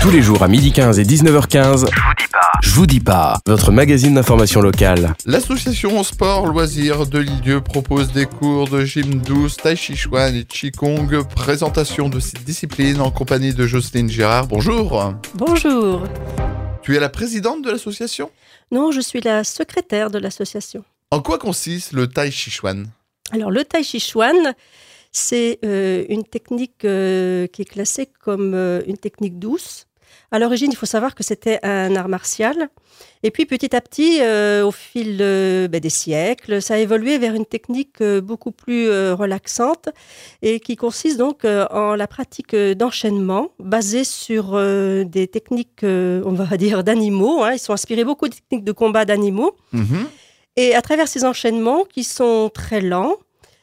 Tous les jours à 12h15 et 19h15, Je vous dis pas, votre magazine d'information locale. L'association Sport Loisirs de Lisieux propose des cours de gym douce, tai chi chuan et qigong. Présentation de ces disciplines en compagnie de Jocelyne Girard. Bonjour. Bonjour. Tu es la présidente de l'association ? Non, je suis la secrétaire de l'association. En quoi consiste le tai chi chuan ? Alors, le tai chi chuan, c'est une technique qui est classée comme une technique douce. À l'origine, il faut savoir que c'était un art martial. Et puis, petit à petit, au fil des siècles, ça a évolué vers une technique beaucoup plus relaxante et qui consiste donc en la pratique d'enchaînement basée sur des techniques, on va dire, d'animaux. Ils sont inspirés beaucoup de techniques de combat d'animaux. Et à travers ces enchaînements qui sont très lents,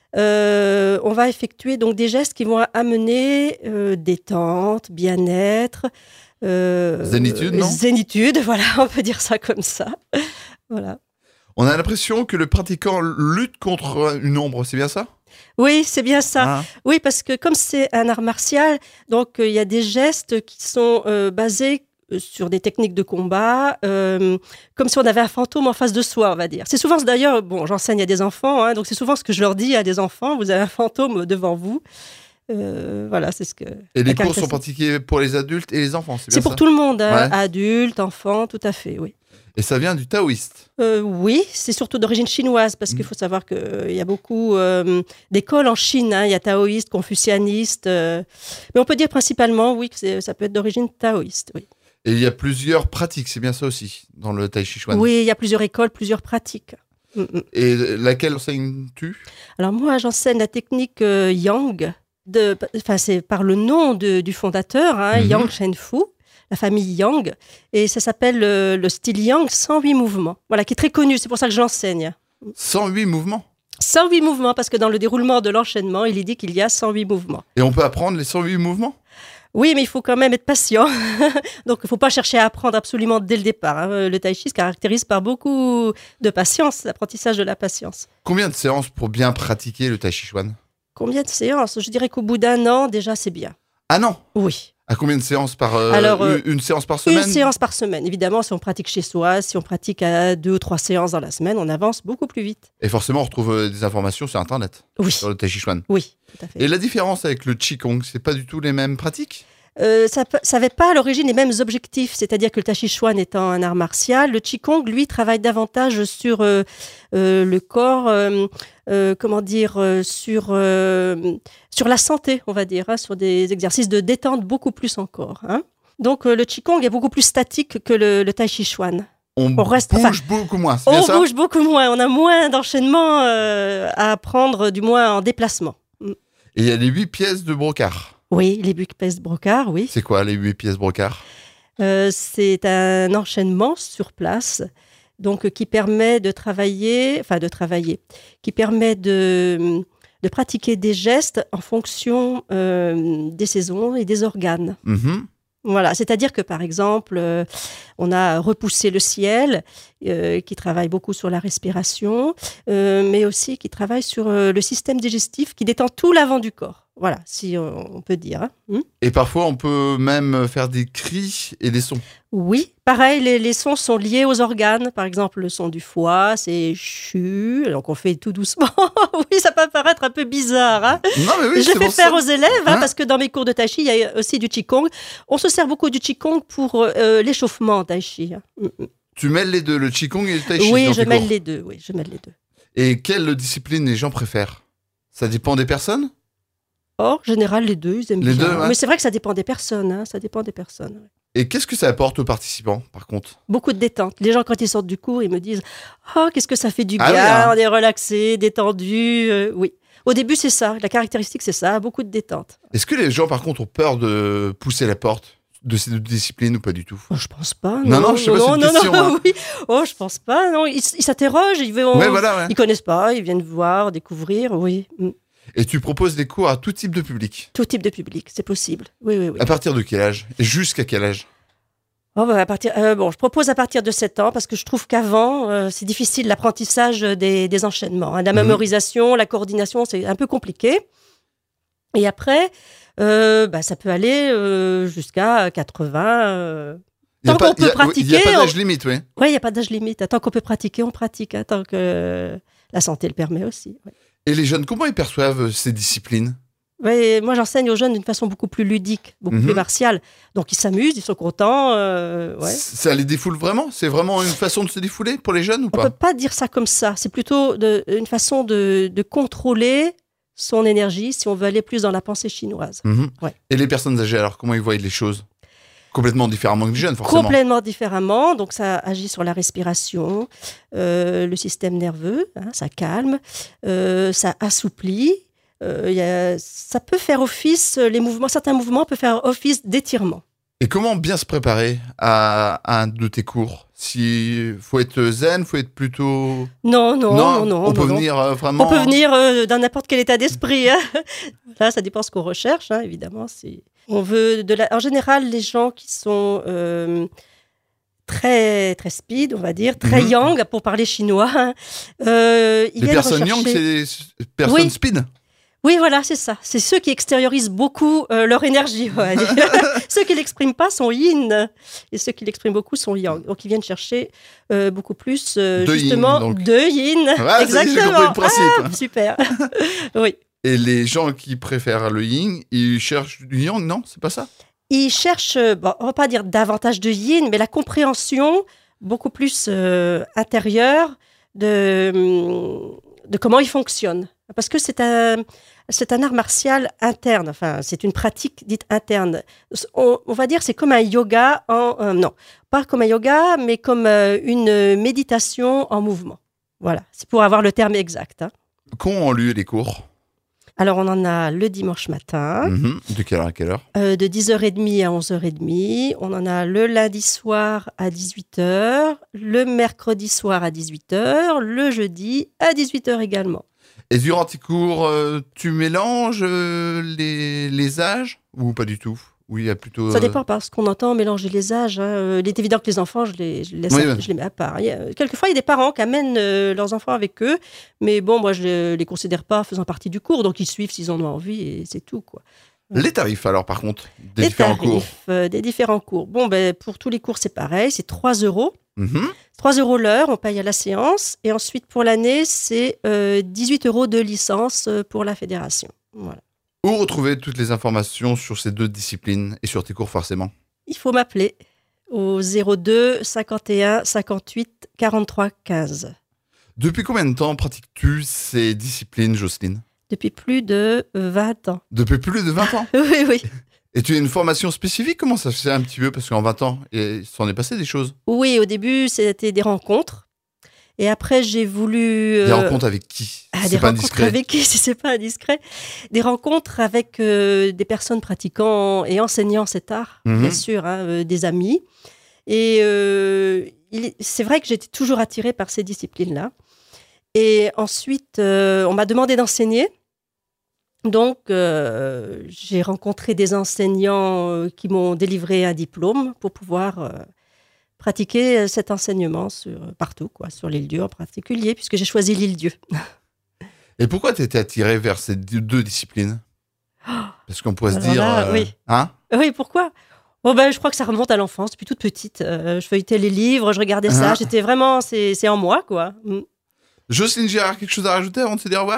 on va effectuer donc des gestes qui vont amener détente, bien-être, Zénitude, non ? Zénitude, voilà, on peut dire ça comme ça. Voilà. On a l'impression que le pratiquant lutte contre une ombre, c'est bien ça ? Oui, c'est bien ça. Oui, parce que comme c'est un art martial, donc il y a des gestes qui sont basés sur des techniques de combat, comme si on avait un fantôme en face de soi, on va dire. C'est souvent, d'ailleurs, j'enseigne à des enfants, donc c'est souvent ce que je leur dis à des enfants, vous avez un fantôme devant vous. Voilà, c'est ce que... Et les cours sont pratiqués pour les adultes et les enfants, c'est bien ça ? C'est pour tout le monde, adultes, enfants, tout à fait, oui. Et ça vient du taoïste ? Oui, c'est surtout d'origine chinoise, parce qu'il faut savoir qu'il y a beaucoup d'écoles en Chine. Il y a taoïste, confucianiste. Mais on peut dire principalement, oui, que ça peut être d'origine taoïste, oui. Et il y a plusieurs pratiques, c'est bien ça aussi, dans le tai chi chuan ? Oui, il y a plusieurs écoles, plusieurs pratiques. Et laquelle enseignes-tu ? Alors moi, j'enseigne la technique Yang. C'est par le nom du fondateur, Yang Shenfu, la famille Yang. Et ça s'appelle le style Yang 108 mouvements. Voilà, qui est très connu, c'est pour ça que j'enseigne. 108 mouvements ? 108 mouvements, parce que dans le déroulement de l'enchaînement, il est dit qu'il y a 108 mouvements. Et on peut apprendre les 108 mouvements ? Oui, mais il faut quand même être patient. Donc, il ne faut pas chercher à apprendre absolument dès le départ. Le tai chi se caractérise par beaucoup de patience, l'apprentissage de la patience. Combien de séances pour bien pratiquer le tai chi chuan ? Combien de séances ? Je dirais qu'au bout d'un an, déjà, c'est bien. Ah non ? Oui. À combien de séances par une séance par semaine ? Une séance par semaine. Évidemment, si on pratique chez soi, si on pratique à 2 ou 3 séances dans la semaine, on avance beaucoup plus vite. Et forcément, on retrouve des informations sur Internet, sur le tai chi chuan. Oui, tout à fait. Et la différence avec le qigong, c'est pas du tout les mêmes pratiques ? Ça n'avait pas à l'origine les mêmes objectifs, c'est-à-dire que le tai chi chuan étant un art martial, le qigong, lui, travaille davantage sur le corps, sur la santé, on va dire, sur des exercices de détente beaucoup plus encore. Donc le qigong est beaucoup plus statique que le tai chi chuan. On bouge beaucoup moins, c'est bien ça ? On bouge beaucoup moins, on a moins d'enchaînements à apprendre, du moins en déplacement. Et il y a les 8 pièces de brocart. Oui, les 8 pièces brocart, oui. C'est quoi les 8 pièces brocart ? C'est un enchaînement sur place, donc qui permet de pratiquer des gestes en fonction des saisons et des organes. Voilà, c'est-à-dire que par exemple, on a repoussé le ciel, qui travaille beaucoup sur la respiration, mais aussi qui travaille sur le système digestif, qui détend tout l'avant du corps. Voilà, si on peut dire. Et parfois, on peut même faire des cris et des sons. Oui, pareil, les sons sont liés aux organes. Par exemple, le son du foie, c'est chu, donc on fait tout doucement. Oui, ça peut paraître un peu bizarre. Non, mais oui, je le fais faire aux élèves, parce que dans mes cours de tai chi, il y a aussi du qigong. On se sert beaucoup du qigong pour l'échauffement tai chi. Tu mêles les deux, le qigong et le tai chi ? Oui, je mêle les deux. Et quelle discipline les gens préfèrent ? Ça dépend des personnes ? En général, les deux, ils aiment bien. Les deux, ouais. Mais c'est vrai que ça dépend des personnes. Et qu'est-ce que ça apporte aux participants, par contre ? Beaucoup de détente. Les gens, quand ils sortent du cours, ils me disent « Oh, qu'est-ce que ça fait du bien, on est relaxé, détendu. » Oui. Au début, c'est ça. La caractéristique, c'est ça, beaucoup de détente. Est-ce que les gens, par contre, ont peur de pousser la porte de ces deux disciplines ou pas du tout ? Je pense pas. Non, je sais pas, c'est une question. Oui. Oh, je pense pas. Non, ils s'interrogent, ils connaissent pas, ils viennent voir, découvrir, oui. Et tu proposes des cours à tout type de public ? Tout type de public, c'est possible. Oui. À partir de quel âge ? Et jusqu'à quel âge ? Je propose à partir de 7 ans, parce que je trouve qu'avant, c'est difficile l'apprentissage des enchaînements. La mémorisation, la coordination, c'est un peu compliqué. Et après, Ça peut aller jusqu'à 80. Il n'y Tant qu'on peut pratiquer. Il n'y a pas d'âge limite, oui. Oui, il n'y a pas d'âge limite. Tant qu'on peut pratiquer, on pratique. Tant que la santé le permet aussi. Ouais. Et les jeunes, comment ils perçoivent ces disciplines ? Ouais, moi, j'enseigne aux jeunes d'une façon beaucoup plus ludique, beaucoup plus martiale. Donc, ils s'amusent, ils sont contents. Ouais. Ça les défoule vraiment ? C'est vraiment une façon de se défouler pour les jeunes ou On pas ? ne peut pas dire ça comme ça. C'est plutôt une façon de contrôler son énergie si on veut aller plus dans la pensée chinoise. Ouais. Et les personnes âgées, alors, comment ils voient les choses ? Complètement différemment que les jeunes, forcément. Complètement différemment. Donc, ça agit sur la respiration, le système nerveux, ça calme, ça assouplit. Ça peut faire office, certains mouvements peuvent faire office d'étirement. Et comment bien se préparer à un de tes cours ? Faut être zen, faut être plutôt... Non. On peut venir vraiment... On peut venir dans n'importe quel état d'esprit. Là, ça dépend ce qu'on recherche, évidemment. On veut en général, les gens qui sont très, très speed, on va dire, très yang, pour parler chinois. Les personnes yang, c'est des personnes speed ? Oui, voilà, c'est ça. C'est ceux qui extériorisent beaucoup leur énergie. Ouais. Ceux qui ne l'expriment pas sont yin et ceux qui l'expriment beaucoup sont yang. Donc, ils viennent chercher beaucoup plus, justement, de yin. Ouais, exactement. J'ai compris le principe. Super. Oui. Et les gens qui préfèrent le yin, ils cherchent du yang, non ? C'est pas ça ? Ils cherchent, on va pas dire davantage de yin, mais la compréhension beaucoup plus intérieure de comment il fonctionne. Parce que c'est un art martial interne, enfin, c'est une pratique dite interne. On va dire c'est comme un yoga, non, pas comme un yoga, mais comme une méditation en mouvement. Voilà, c'est pour avoir le terme exact. Qu'ont en lieu les cours ? Alors, on en a le dimanche matin. De quelle heure à quelle heure ? De 10h30 à 11h30. On en a le lundi soir à 18h, le mercredi soir à 18h, le jeudi à 18h également. Et durant tes cours, tu mélanges les âges ou pas du tout ? Oui, il y a plutôt... Ça dépend parce qu'on entend mélanger les âges. Il est évident que les enfants, je les mets à part. Quelquefois, il y a des parents qui amènent leurs enfants avec eux, mais bon, moi, je ne les considère pas faisant partie du cours, donc ils suivent s'ils en ont envie et c'est tout, quoi. Les tarifs, alors, par contre, des différents cours. Des différents cours. Bon, pour tous les cours, c'est pareil, c'est 3 €. 3 € l'heure, on paye à la séance. Et ensuite, pour l'année, c'est 18 € de licence pour la fédération. Voilà. Où retrouver toutes les informations sur ces deux disciplines et sur tes cours, forcément ? Il faut m'appeler au 02 51 58 43 15. Depuis combien de temps pratiques-tu ces disciplines, Jocelyne ? Depuis plus de 20 ans. Depuis plus de 20 ans ? Oui. Et tu as une formation spécifique ? Comment ça se fait un petit peu ? Parce qu'en 20 ans, il s'en est passé des choses. Oui, au début, c'était des rencontres. Et après, j'ai voulu... Des rencontres avec qui ? Des rencontres avec qui, si c'est pas indiscret. Des rencontres avec des personnes pratiquant et enseignant cet art, bien sûr, des amis. Et c'est vrai que j'étais toujours attirée par ces disciplines-là. Et ensuite, on m'a demandé d'enseigner. Donc, j'ai rencontré des enseignants qui m'ont délivré un diplôme pour pouvoir pratiquer cet enseignement partout, sur l'île-dieu en particulier, puisque j'ai choisi l'île-dieu. Et pourquoi tu étais attirée vers ces deux disciplines ? Parce qu'on pourrait se dire... oui. Oui, pourquoi ? Je crois que ça remonte à l'enfance, depuis toute petite. Je feuilletais les livres, je regardais ça. J'étais vraiment... C'est en moi, quoi. Jocelyne Girard, quelque chose à rajouter avant de se dire au revoir ?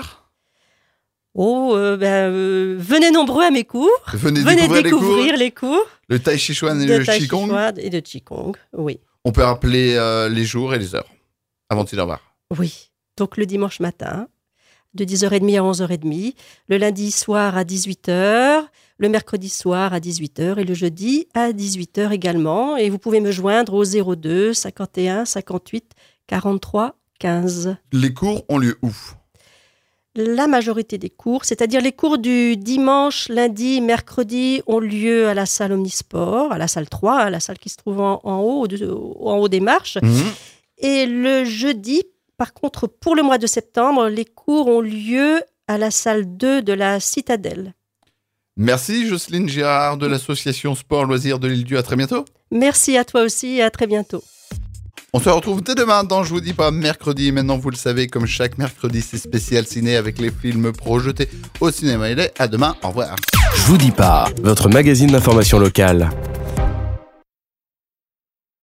Venez nombreux à mes cours. Venez découvrir les cours. Le Tai Chi Chuan et le Qigong. Et de Qigong, oui. On peut rappeler les jours et les heures avant de se dire au revoir. Oui. Donc le dimanche matin, de 10h30 à 11h30. Le lundi soir à 18h. Le mercredi soir à 18h. Et le jeudi à 18h également. Et vous pouvez me joindre au 02 51 58 43 15. Les cours ont lieu où ? La majorité des cours, c'est-à-dire les cours du dimanche, lundi, mercredi, ont lieu à la salle Omnisport, à la salle 3, la salle qui se trouve en haut des marches. Et le jeudi, par contre, pour le mois de septembre, les cours ont lieu à la salle 2 de la Citadelle. Merci Jocelyne Girard de l'association Sport Loisirs de l'Île-Dieu. À très bientôt. Merci à toi aussi et à très bientôt. On se retrouve dès demain dans Je vous dis pas mercredi. Maintenant, vous le savez, comme chaque mercredi, c'est spécial ciné avec les films projetés au cinéma. À demain, au revoir. Je vous dis pas, votre magazine d'information locale.